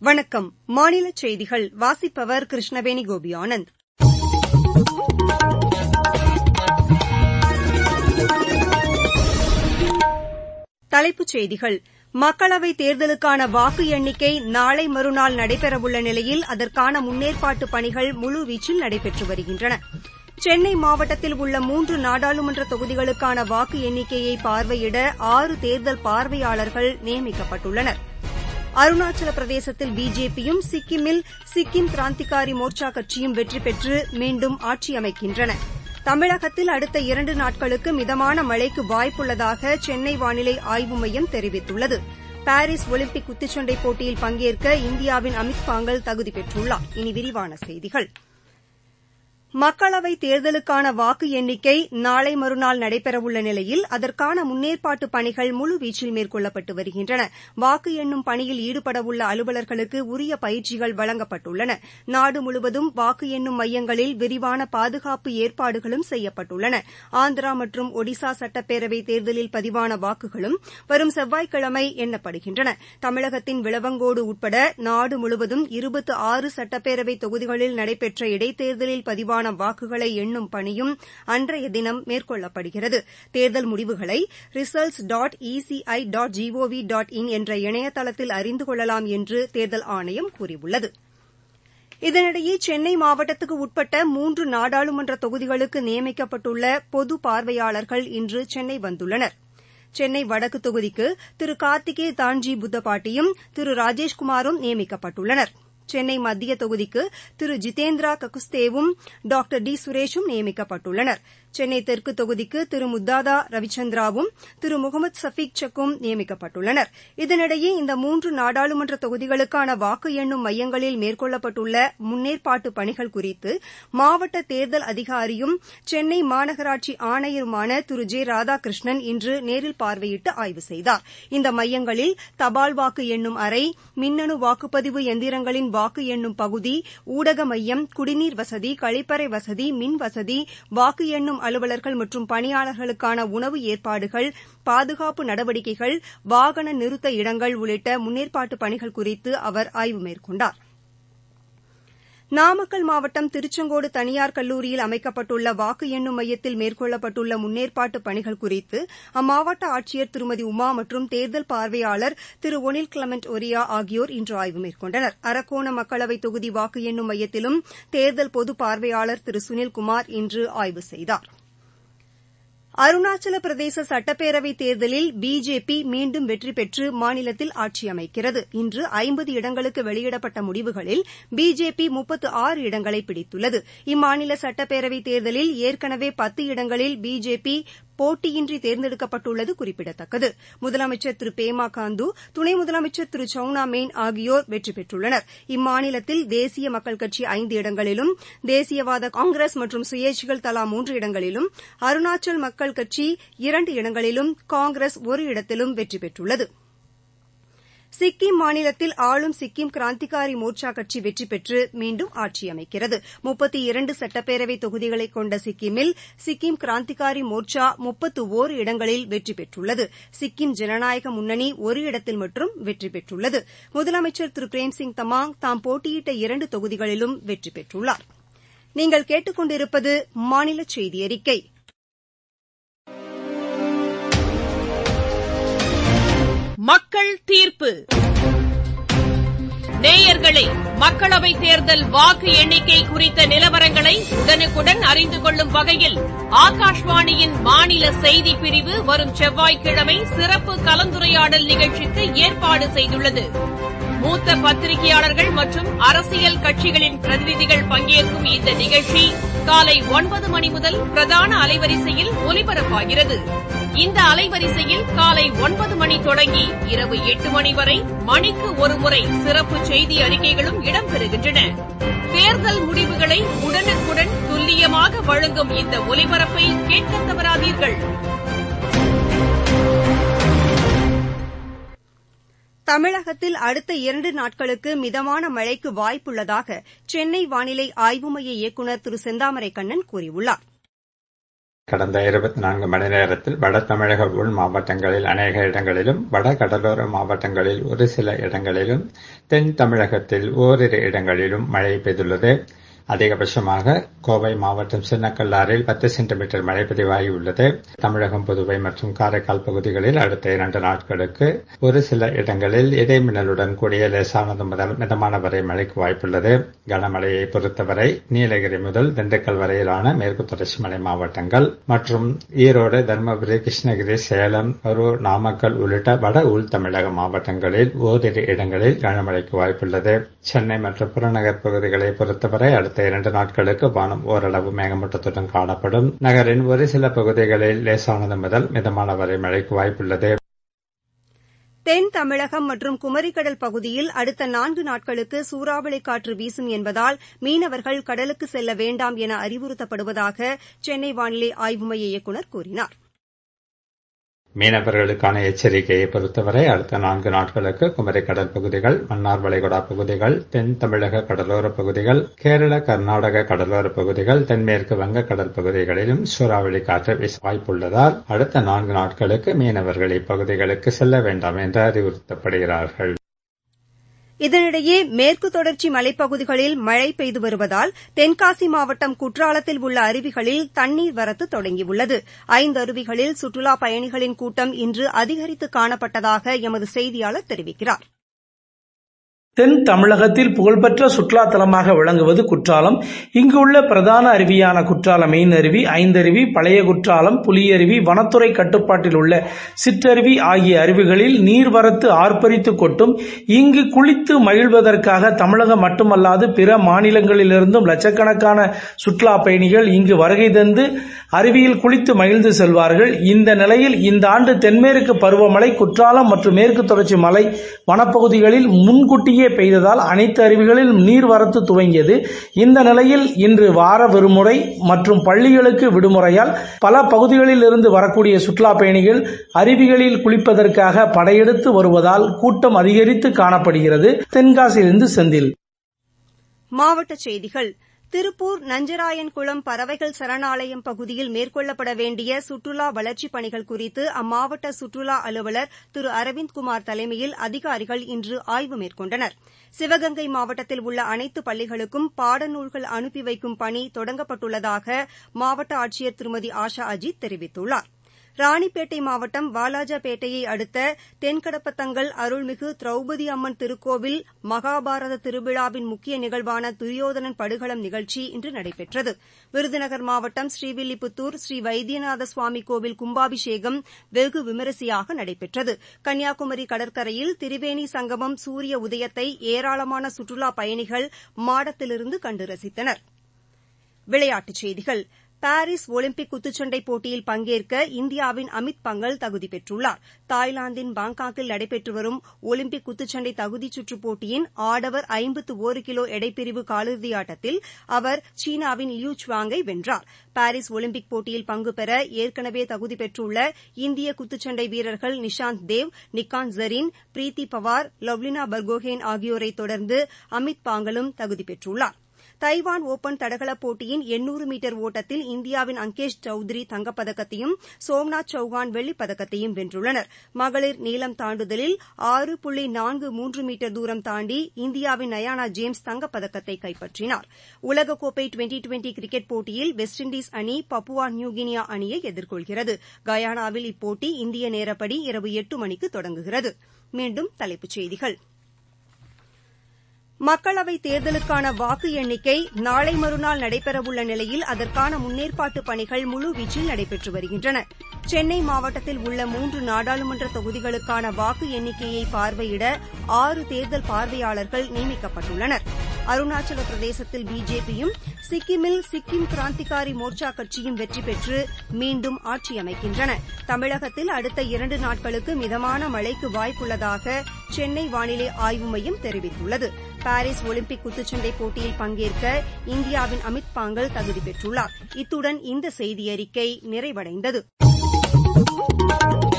வணக்கம். மாநிலச் செய்திகள் வாசிப்பவர் கிருஷ்ணவேணி கோபியானந்த். தலைப்புச் செய்திகள். மக்களவைத் தேர்தலுக்கான வாக்கு எண்ணிக்கை நாளை மறுநாள் நடைபெறவுள்ள நிலையில் அதற்கான முன்னேற்பாட்டுப் பணிகள் முழுவீச்சில் நடைபெற்று வருகின்றன. சென்னை மாவட்டத்தில் உள்ள 3 நாடாளுமன்ற தொகுதிகளுக்கான வாக்கு எண்ணிக்கையை பார்வையிட 6 தேர்தல் பார்வையாளர்கள் நியமிக்கப்பட்டுள்ளனர். அருணாச்சல பிரதேசத்தில் பிஜேபியும் சிக்கிமில் சிக்கிம் கிராந்திகாரி மோர்ச்சா கட்சியும் வெற்றி பெற்று மீண்டும் ஆட்சி அமைக்கின்றன. தமிழகத்தில் அடுத்த 2 நாட்களுக்கு மிதமான மழைக்கு வாய்ப்புள்ளதாக சென்னை வானிலை ஆய்வு மையம் தெரிவித்துள்ளது. பாரிஸ் ஒலிம்பிக் குத்துச்சண்டை போட்டியில் பங்கேற்க இந்தியாவின் அமித் பாங்கல் தகுதி பெற்றுள்ளார். இனி விரிவான செய்திகள். மக்களவைத் தேர்தலுக்கான வாக்கு எண்ணிக்கை நாளை மறுநாள் நடைபெறவுள்ள நிலையில் அதற்கான முன்னேற்பாட்டுப் பணிகள் முழுவீச்சில் மேற்கொள்ளப்பட்டு வருகின்றன. வாக்கு எண்ணும் பணியில் ஈடுபடவுள்ள அலுவலர்களுக்கு உரிய பயிற்சிகள் வழங்கப்பட்டுள்ளன. நாடு முழுவதும் வாக்கு எண்ணும் மையங்களில் விரிவான பாதுகாப்பு ஏற்பாடுகளும் செய்யப்பட்டுள்ளன. ஆந்திரா மற்றும் ஒடிசா சட்டப்பேரவைத் தேர்தலில் பதிவான வாக்குகளும் வரும் செவ்வாய்க்கிழமை எண்ணப்படுகின்றன. தமிழகத்தின் விளவங்கோடு உட்பட நாடு முழுவதும் 26 சட்டப்பேரவைத் தொகுதிகளில் நடைபெற்ற இடைத்தேர்தலில் பதிவான வாக்குகளை எண்ணும் பணியும் அன்றைய தினம் மேற்கொள்ளப்படுகிறது. தேர்தல் முடிவுகளை results.eci.gov.in என்ற இணையதளத்தில் அறிந்து கொள்ளலாம் என்று தேர்தல் ஆணையம் கூறியுள்ளது. இதனிடையே சென்னை மாவட்டத்துக்கு உட்பட்ட 3 நாடாளுமன்ற தொகுதிகளுக்கு நியமிக்கப்பட்டுள்ள பொது பார்வையாளர்கள் இன்று சென்னை வந்துள்ளனர். சென்னை வடக்கு தொகுதிக்கு திரு கார்த்திகே தான்ஜி புத்தபாட்டியும் திரு ராஜேஷ்குமாரும் நியமிக்கப்பட்டுள்ளனர். சென்னை மத்திய தொகுதிக்கு திரு ஜிதேந்திரா ககுஸ்தேவும் டாக்டர் டி சுரேஷும் நியமிக்கப்பட்டுள்ளனர். சென்னை தெற்கு தொகுதிக்கு திரு முத்தாதா ரவிச்சந்திராவும் திரு முகமது சஃபீக் சக்கும் நியமிக்கப்பட்டுள்ளனர். இதனிடையே இந்த 3 நாடாளுமன்ற தொகுதிகளுக்கான வாக்கு எண்ணும் மையங்களில் மேற்கொள்ளப்பட்டுள்ள முன்னேற்பாட்டு பணிகள் குறித்து மாவட்ட தேர்தல் அதிகாரியும் சென்னை மாநகராட்சி ஆணையருமான திரு ஜெ ராதாகிருஷ்ணன் இன்று நேரில் பார்வையிட்டு ஆய்வு செய்தார். இந்த மையங்களில் தபால் வாக்கு எண்ணும் அறை, மின்னணு வாக்குப்பதிவு எந்திரங்களின் வாக்கு எண்ணும் பகுதி, ஊடக மையம், குடிநீர் வசதி, கழிப்பறை வசதி, மின் வசதி, வாக்கு எண்ணும் அலுவலர்கள் மற்றும் பணியாளர்களுக்கான உணவு ஏற்பாடுகள், பாதுகாப்பு நடவடிக்கைகள், வாகன நிறுத்த இடங்கள் உள்ளிட்ட முன்னேற்பாட்டு பணிகள் குறித்து அவர் ஆய்வு மேற்கொண்டார். நாமக்கல் மாவட்டம் திருச்செங்கோடு தனியார் கல்லூரியில் அமைக்கப்பட்டுள்ள வாக்கு எண்ணும் மையத்தில் மேற்கொள்ளப்பட்டுள்ள முன்னேற்பாட்டு பணிகள் குறித்து அம்மாவட்ட ஆட்சியர் திருமதி உமா மற்றும் தேர்தல் பார்வையாளர் திரு ஒனில் கிளமெண்ட் ஒரியா ஆகியோர் இன்று ஆய்வு மேற்கொண்டனர். அரக்கோணம் மக்களவைத் தொகுதி வாக்கு எண்ணும் மையத்திலும் தேர்தல் பொது பார்வையாளர் திரு சுனில்குமார் இன்று ஆய்வு செய்தார். அருணாச்சல பிரதேச சட்டப்பேரவைத் தேர்தலில் பிஜேபி மீண்டும் வெற்றி பெற்று மாநிலத்தில் ஆட்சி அமைக்கிறது. இன்று 50 இடங்களுக்கு வெளியிடப்பட்ட முடிவுகளில் பிஜேபி 36 இடங்களை பிடித்துள்ளது. இம்மாநில சட்டப்பேரவைத் தேர்தலில் ஏற்கனவே 10 இடங்களில் பிஜேபி போட்டியின்றி தேர்ந்தெடுக்கப்பட்டுள்ளது குறிப்பிடத்தக்கது. முதலமைச்சர் திரு பேமா காந்து, துணை முதலமைச்சர் திரு சவுனா மெயின் ஆகியோர் வெற்றி பெற்றுள்ளனர். இம்மாநிலத்தில் தேசிய மக்கள் கட்சி 5 இடங்களிலும், தேசியவாத காங்கிரஸ் மற்றும் சுயேட்சைகள் தலா 3 இடங்களிலும், அருணாச்சல் மக்கள் கட்சி 2 இடங்களிலும், காங்கிரஸ் 1 இடத்திலும் வெற்றி பெற்றுள்ளது. சிக்கிம் மாநிலத்தில் ஆளும் சிக்கிம் கிராந்திகாரி மோர்ச்சா கட்சி வெற்றி பெற்று மீண்டும் ஆட்சி அமைக்கிறது. 32 சட்டப்பேரவைத் தொகுதிகளை கொண்ட சிக்கிமில் சிக்கிம் கிராந்திகாரி மோர்ச்சா 31 இடங்களில் வெற்றி பெற்றுள்ளது. சிக்கிம் ஜனநாயக முன்னணி 1 இடத்தில் மட்டும் வெற்றி பெற்றுள்ளது. முதலமைச்சர் திரு பிரேம்சிங் தமாங் தாம் போட்டியிட்ட 2 தொகுதிகளிலும் வெற்றி பெற்றுள்ளார். நீங்கள் கேட்டுக் கொண்டிருப்பது மாநில செய்தி அறிக்கை. மக்கள் தீர்ப்பு. நேயர்களே, மக்களவைத் தேர்தல் வாக்கு எண்ணிக்கை குறித்த நிலவரங்களை உடனுக்குடன் அறிந்து கொள்ளும் வகையில் ஆகாஷ்வாணியின் மாநில செய்திப் பிரிவு வரும் செவ்வாய்க்கிழமை சிறப்பு கலந்துரையாடல் நிகழ்ச்சிக்கு ஏற்பாடு செய்துள்ளது. மூத்த பத்திரிகையாளர்கள் மற்றும் அரசியல் கட்சிகளின் பிரதிநிதிகள் பங்கேற்கும் இந்த நிகழ்ச்சி காலை 9 மணி முதல் பிரதான அலைவரிசையில் ஒலிபரப்பாகிறது. இந்த அலைவரிசையில் காலை 9 மணி தொடங்கி இரவு 8 மணி வரை மணிக்கு ஒருமுறை சிறப்பு செய்தி அறிக்கைகளும் இடம்பெறுகின்றன. தேர்தல் முடிவுகளை உடனுக்குடன் துல்லியமாக வழங்கும் இந்த ஒலிபரப்பை கேட்க தவறாதீர்கள். தமிழகத்தில் அடுத்த 2 நாட்களுக்கு மிதமான மழைக்கு வாய்ப்புள்ளதாக சென்னை வானிலை ஆய்வு மைய இயக்குநர் திரு செந்தாமரை கண்ணன் கூறியுள்ளார். கடந்த 24 மணி நேரத்தில் வட தமிழக உள் மாவட்டங்களில் அநேக இடங்களிலும், வட கடலோர மாவட்டங்களில் ஒரு சில இடங்களிலும், தென் தமிழகத்தில் ஓரிரு இடங்களிலும் மழை பெய்துள்ளது. அதிகபட்சமாக கோவை மாவட்டம் சின்னக்கல்லாறில் 10 சென்டிமீட்டர் மழை பதிவாகியுள்ளது. தமிழகம், புதுவை மற்றும் காரைக்கால் பகுதிகளில் அடுத்த 2 நாட்களுக்கு ஒரு சில இடங்களில் இடைமின்னலுடன் கூடிய லேசானது முதல் மிதமான வரை மழைக்கு வாய்ப்புள்ளது. கனமழையை பொறுத்தவரை நீலகிரி முதல் திண்டுக்கல் வரையிலான மேற்கு தொடர்ச்சி மலை மாவட்டங்கள் மற்றும் ஈரோடு, தருமபுரி, கிருஷ்ணகிரி, சேலம், கரூர், நாமக்கல் உள்ளிட்ட வட உள் தமிழக மாவட்டங்களில் ஓரிரு இடங்களில் கனமழைக்கு வாய்ப்புள்ளது. சென்னை மற்றும் புறநகர் பகுதிகளை பொறுத்தவரை அடுத்த 2 நாட்களுக்கு வானம் ஓரளவு மேகமூட்டத்துடன் காணப்படும். நகரின் ஒரு சில பகுதிகளில் லேசானது முதல் மிதமான வரை மழைக்கு வாய்ப்புள்ளது. தென் தமிழகம் மற்றும் குமரிக்கடல் பகுதியில் அடுத்த 4 நாட்களுக்கு சூறாவளி காற்று வீசும் என்பதால் மீனவர்கள் கடலுக்கு செல்ல வேண்டாம் என அறிவுறுத்தப்படுவதாக சென்னை வானிலை ஆய்வு மைய இயக்குநர் கூறினார். மீனவர்களுக்கான எச்சரிக்கையை பொறுத்தவரை அடுத்த 4 நாட்களுக்கு குமரி கடல் பகுதிகள், மன்னார் வளைகுடா பகுதிகள், தென் தமிழக கடலோர பகுதிகள், கேரள, கர்நாடக கடலோர பகுதிகள், தென்மேற்கு வங்க கடல் பகுதிகளிலும் சூறாவளி காற்று வீச வாய்ப்புள்ளதால் அடுத்த 4 நாட்களுக்கு மீனவர்கள் இப்பகுதிகளுக்கு செல்ல வேண்டாம் என்று அறிவுறுத்தப்படுகிறார்கள். இதனிடையே மேற்கு தொடர்ச்சி மலைப்பகுதிகளில் மழை பெய்து வருவதால் தென்காசி மாவட்டம் குற்றாலத்தில் உள்ள அருவிகளில் தண்ணீர் வரத்து தொடங்கியுள்ளது. 5 அருவிகளில் சுற்றுலாப் பயணிகளின் கூட்டம் இன்று அதிகரித்து காணப்பட்டதாக எமது செய்தியாளர் தெரிவிக்கிறார். தென் தமிழகத்தில் புகழ்பெற்ற சுற்றுலா தலமாக விளங்குவது குற்றாலம். இங்குள்ள பிரதான அருவியான குற்றால மெயின் அருவி, ஐந்தருவி, பழைய குற்றாலம், புலியருவி, வனத்துறை கட்டுப்பாட்டில் உள்ள சிற்றருவி ஆகிய அருவிகளில் நீர்வரத்து ஆர்ப்பரித்து கொட்டும். இங்கு குளித்து மகிழ்வதற்காக தமிழகம் மட்டுமல்லாது பிற மாநிலங்களிலிருந்தும் லட்சக்கணக்கான சுற்றுலா பயணிகள் இங்கு வருகை தந்து அருவியில் குளித்து மகிழ்ந்து செல்வார்கள். இந்த நிலையில் இந்த ஆண்டு தென்மேற்கு பருவமழை குற்றாலம் மற்றும் மேற்கு தொடர்ச்சி மலை வனப்பகுதிகளில் முன்கூட்டியே பெய்ததால் அனைத்து அருவிகளிலும் நீர்வரத்து துவங்கியது. இந்த நிலையில் இன்று வார விடுமுறை மற்றும் பள்ளிகளுக்கு விடுமுறையால் பல பகுதிகளில் இருந்து வரக்கூடிய சுற்றுலா பயணிகள் அருவிகளில் குளிப்பதற்காக படையெடுத்து வருவதால் கூட்டம் அதிகரித்து காணப்படுகிறது. தென்காசியிலிருந்து செந்தில். மாவட்டச் செய்திகள். திருப்பூர் நஞ்சராயன்குளம் பறவைகள் சரணாலயம் பகுதியில் மேற்கொள்ளப்பட வேண்டிய சுற்றுலா வளர்ச்சிப் பணிகள் குறித்து அம்மாவட்ட சுற்றுலா அலுவலர் திரு அரவிந்த்குமார் தலைமையில் அதிகாரிகள் இன்று ஆய்வு மேற்கொண்டனர். சிவகங்கை மாவட்டத்தில் உள்ள அனைத்து பள்ளிகளுக்கும் பாடநூல்கள் அனுப்பி வைக்கும் பணி தொடங்கப்பட்டுள்ளதாக மாவட்ட ஆட்சியர் திருமதி ஆஷா அஜித் தெரிவித்துள்ளார். ராணிப்பேட்டை மாவட்டம் வாலாஜாபேட்டையை அடுத்த தென்கடப்பத்தங்கல் அருள்மிகு திரௌபதி அம்மன் திருக்கோவில் மகாபாரத திருவிழாவின் முக்கிய நிகழ்வான துரியோதனன் படுகளம் நிகழ்ச்சி இன்று நடைபெற்றது. விருதுநகர் மாவட்டம் ஸ்ரீவில்லிபுத்தூர் ஸ்ரீ வைத்தியநாத சுவாமி கோவில் கும்பாபிஷேகம் வெகு விமரிசையாக நடைபெற்றது. கன்னியாகுமரி கடற்கரையில் திரிவேணி சங்கமம் சூரிய உதயத்தை ஏராளமான சுற்றுலாப் பயணிகள் மாடத்திலிருந்து கண்டு ரசித்தனர். விளையாட்டுச் செய்திகள். பாரிஸ் ஒலிம்பிக் குத்துச்சண்டை போட்டியில் பங்கேற்க இந்தியாவின் அமித் பங்கல் தகுதி பெற்றுள்ளார். தாய்லாந்தின் பாங்காக்கில் நடைபெற்று வரும் ஒலிம்பிக் குத்துச்சண்டை தகுதிச் சுற்றுப் போட்டியின் ஆடவர் 51 கிலோ எடைப்பிரிவு காலிறுதி ஆட்டத்தில் அவர் சீனாவின் லியூ சுவாங்கை வென்றார். பாரிஸ் ஒலிம்பிக் போட்டியில் பங்கு பெற ஏற்கனவே தகுதி பெற்றுள்ள இந்திய குத்துச்சண்டை வீரர்கள் நிஷாந்த் தேவ், நிக்காந்த் ஜரீன், பிரீத்தி பவார், லவ்லினா பர்கோஹேன் ஆகியோரை தொடர்ந்து அமித் பாங்கலும் தகுதி பெற்றுள்ளார். தைவான் ஓபன் தடகளப் போட்டியின் 800 மீட்டர் ஓட்டத்தில் இந்தியாவின் அங்கேஷ் சௌத்ரி தங்கப்பதக்கத்தையும் சோம்நாத் சௌஹான் வெள்ளிப் பதக்கத்தையும் வென்றுள்ளனர். மகளிர் நீளம் தாண்டுதலில் 6.43 மீட்டர் தூரம் தாண்டி இந்தியாவின் நயானா ஜேம்ஸ் தங்கப்பதக்கத்தை கைப்பற்றினார். உலகக்கோப்பை டுவெண்டி கிரிக்கெட் போட்டியில் வெஸ்ட் இண்டீஸ் அணி பப்புவா நியூகினியா அணியை எதிர்கொள்கிறது. கயானாவில் இப்போட்டி இந்திய நேரப்படி இரவு 8 மணிக்கு தொடங்குகிறது. மீண்டும் தலைப்புச் செய்திகள். மக்களவைத் தேர்தலுக்கான வாக்கு எண்ணிக்கை நாளை மறுநாள் நடைபெறவுள்ள நிலையில் அதற்கான முன்னேற்பாட்டுப் பணிகள் முழுவீச்சில் நடைபெற்று வருகின்றன. சென்னை மாவட்டத்தில் உள்ள 3 நாடாளுமன்ற தொகுதிகளுக்கான வாக்கு எண்ணிக்கையை பார்வையிட 6 தேர்தல் பார்வையாளர்கள் நியமிக்கப்பட்டுள்ளனர். அருணாச்சல பிரதேசத்தில் பிஜேபியும் சிக்கிமில் சிக்கிம் கிராந்திகாரி மோர்ச்சா கட்சியும் வெற்றி பெற்று மீண்டும் ஆட்சி அமைக்கின்றன. தமிழகத்தில் அடுத்த 2 நாட்களுக்கு மிதமான மழைக்கு வாய்ப்புள்ளதாக சென்னை வானிலை ஆய்வு மையம் தெரிவித்துள்ளது. பாரிஸ் ஒலிம்பிக் குத்துச்சண்டை போட்டியில் பங்கேற்க இந்தியாவின் அமித் பாங்கல் தகுதி பெற்றுள்ளார். இத்துடன் இந்த செய்தியறிக்கை நிறைவடைந்தது.